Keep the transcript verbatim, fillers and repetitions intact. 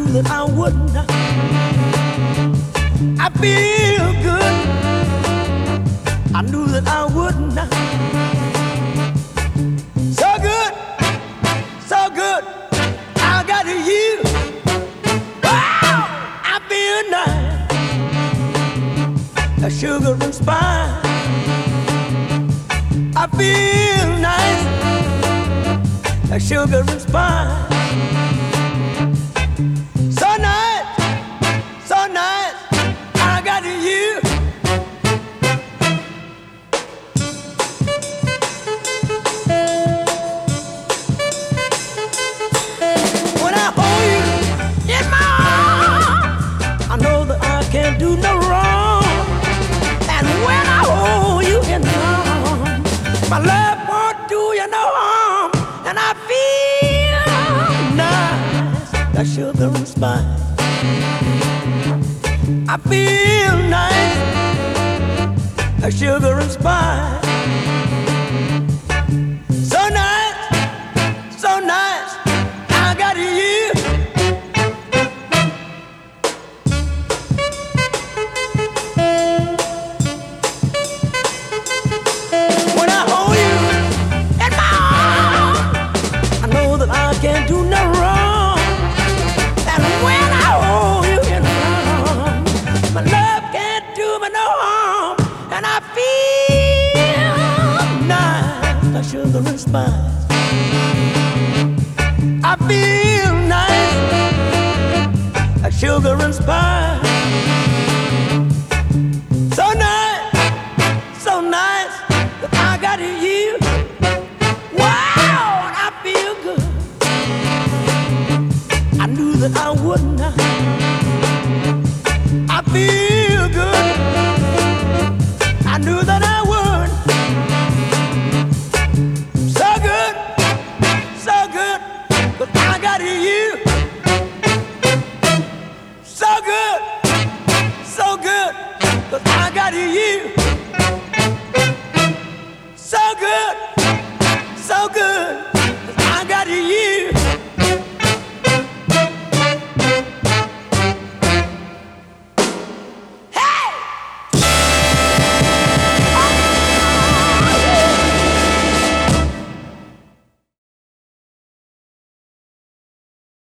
that I wouldn't. I feel good. I knew that I wouldn't. So good, so good. I got you. Wow, I feel nice. A sugar and spice. I feel nice. A sugar and spice. So nice, so nice. I got you. When I hold you in my arms, I know that I can't do no wrong. And when I hold you in my arms, my love won't do you no harm. And I feel nice, like sugar and spice. I feel nice, like sugar and spice. So nice, so nice, I got you. When I hold you in my arms, I know that I can't do no wrong. And when I hold you in my arms, my love can't do me no harm. And I feel nice, like sugar and spice. I feel nice, like sugar and spice. So nice, so nice, that I got you. Wow, I feel good. I knew that I wouldn't. I feel good. I knew that I would. So good, so good, but I got you. So good, so good, but I got you. So good, so good.